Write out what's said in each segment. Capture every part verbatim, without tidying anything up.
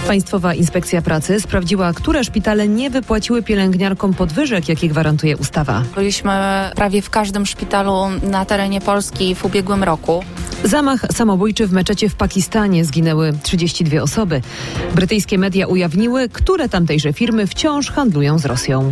Państwowa Inspekcja Pracy sprawdziła, które szpitale nie wypłaciły pielęgniarkom podwyżek, jakie gwarantuje ustawa. Byliśmy prawie w każdym szpitalu na terenie Polski w ubiegłym roku. Zamach samobójczy w meczecie w Pakistanie. Zginęły trzydzieści dwie osoby. Brytyjskie media ujawniły, które tamtejsze firmy wciąż handlują z Rosją.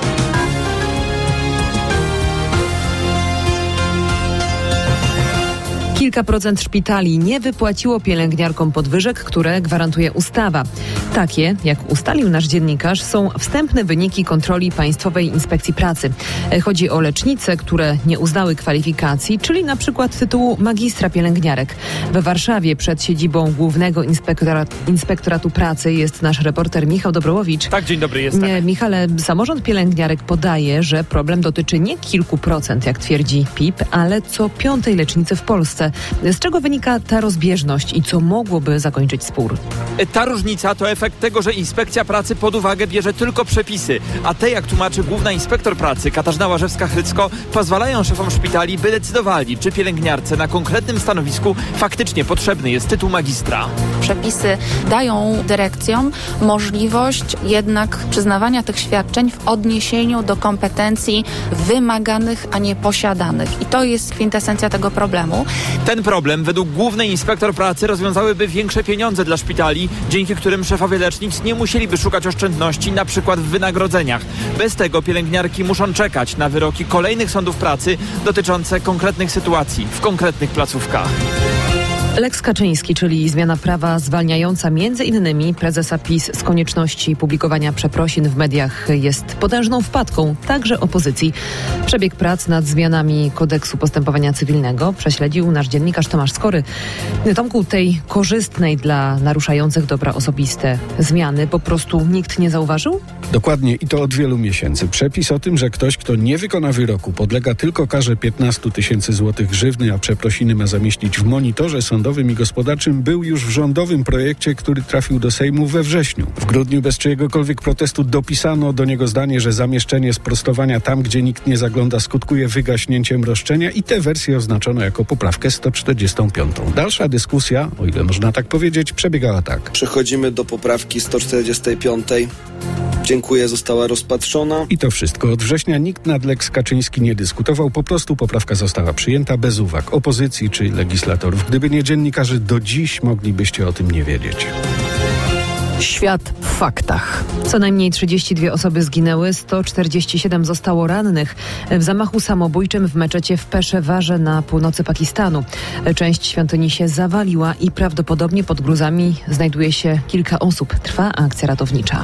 Kilka procent szpitali nie wypłaciło pielęgniarkom podwyżek, które gwarantuje ustawa. Takie, jak ustalił nasz dziennikarz, są wstępne wyniki kontroli Państwowej Inspekcji Pracy. Chodzi o lecznice, które nie uznały kwalifikacji, czyli na przykład tytułu magistra pielęgniarek. We Warszawie przed siedzibą Głównego Inspektorat, Inspektoratu Pracy jest nasz reporter Michał Dobrołowicz. Tak, dzień dobry, jest tak. Michale, samorząd pielęgniarek podaje, że problem dotyczy nie kilku procent, jak twierdzi P I P, ale co piątej lecznicy w Polsce. Z czego wynika ta rozbieżność i co mogłoby zakończyć spór? Ta różnica to efekt tego, że Inspekcja Pracy pod uwagę bierze tylko przepisy, a te, jak tłumaczy główna inspektor pracy Katarzyna Łażewska-Hrycko, pozwalają szefom szpitali, by decydowali, czy pielęgniarce na konkretnym stanowisku faktycznie potrzebny jest tytuł magistra. Przepisy dają dyrekcjom możliwość jednak przyznawania tych świadczeń w odniesieniu do kompetencji wymaganych, a nie posiadanych. I to jest kwintesencja tego problemu. Ten problem według głównej inspektor pracy rozwiązałyby większe pieniądze dla szpitali, dzięki którym szefowie lecznic nie musieliby szukać oszczędności na przykład w wynagrodzeniach. Bez tego pielęgniarki muszą czekać na wyroki kolejnych sądów pracy dotyczące konkretnych sytuacji w konkretnych placówkach. Lex Kaczyński, czyli zmiana prawa zwalniająca między innymi prezesa PiS z konieczności publikowania przeprosin w mediach, jest potężną wpadką także opozycji. Przebieg prac nad zmianami kodeksu postępowania cywilnego prześledził nasz dziennikarz Tomasz Skory. Tomku, tej korzystnej dla naruszających dobra osobiste zmiany po prostu nikt nie zauważył? Dokładnie i to od wielu miesięcy. Przepis o tym, że ktoś, kto nie wykona wyroku, podlega tylko karze piętnaście tysięcy złotych grzywny, a przeprosiny ma zamieścić w monitorze sądowym i gospodarczym, był już w rządowym projekcie, który trafił do Sejmu we wrześniu. W grudniu bez czyjegokolwiek protestu dopisano do niego zdanie, że zamieszczenie sprostowania tam, gdzie nikt nie zagląda, skutkuje wygaśnięciem roszczenia i tę wersję oznaczono jako poprawkę sto czterdziestą piątą. Dalsza dyskusja, o ile można tak powiedzieć, przebiegała tak. Przechodzimy do poprawki sto czterdziestej piątej. Dziękuję, została rozpatrzona. I to wszystko. Od września nikt nad Lex Kaczyński nie dyskutował, po prostu poprawka została przyjęta bez uwag opozycji czy legislatorów. Gdyby nie dziennikarze, do dziś moglibyście o tym nie wiedzieć. Świat w faktach. Co najmniej trzydzieści dwie osoby zginęły, sto czterdzieści siedem zostało rannych w zamachu samobójczym w meczecie w Peszewarze na północy Pakistanu. Część świątyni się zawaliła i prawdopodobnie pod gruzami znajduje się kilka osób. Trwa akcja ratownicza.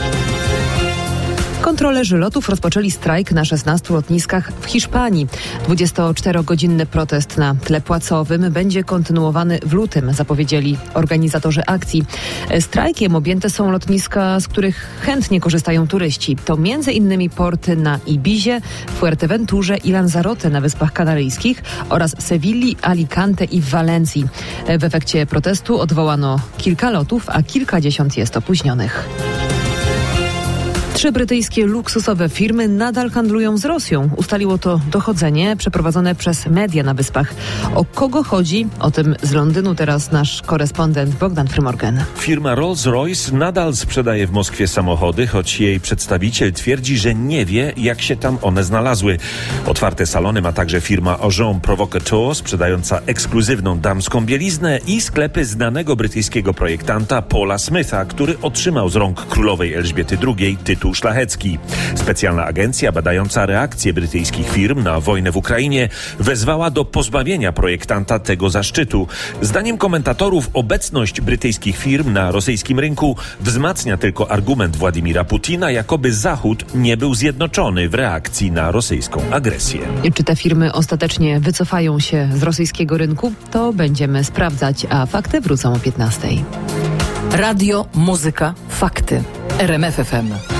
Kontrolerzy lotów rozpoczęli strajk na szesnastu lotniskach w Hiszpanii. dwudziestoczterogodzinny protest na tle płacowym będzie kontynuowany w lutym, zapowiedzieli organizatorzy akcji. Strajkiem objęte są lotniska, z których chętnie korzystają turyści. To między innymi porty na Ibizie, Fuerteventurze i Lanzarote na Wyspach Kanaryjskich oraz Sewilli, Alicante i w Walencji. W efekcie protestu odwołano kilka lotów, a kilkadziesiąt jest opóźnionych. Trzy brytyjskie luksusowe firmy nadal handlują z Rosją. Ustaliło to dochodzenie przeprowadzone przez media na Wyspach. O kogo chodzi? O tym z Londynu teraz nasz korespondent Bogdan Frymorgan. Firma Rolls-Royce nadal sprzedaje w Moskwie samochody, choć jej przedstawiciel twierdzi, że nie wie, jak się tam one znalazły. Otwarte salony ma także firma Agent Provocateur, sprzedająca ekskluzywną damską bieliznę, i sklepy znanego brytyjskiego projektanta Paula Smitha, który otrzymał z rąk królowej Elżbiety drugiej tytuł szlachecki. Specjalna agencja badająca reakcje brytyjskich firm na wojnę w Ukrainie wezwała do pozbawienia projektanta tego zaszczytu. Zdaniem komentatorów obecność brytyjskich firm na rosyjskim rynku wzmacnia tylko argument Władimira Putina, jakoby Zachód nie był zjednoczony w reakcji na rosyjską agresję. Czy te firmy ostatecznie wycofają się z rosyjskiego rynku? To będziemy sprawdzać, a fakty wrócą o piętnastej. Radio, muzyka, fakty. R M F F M.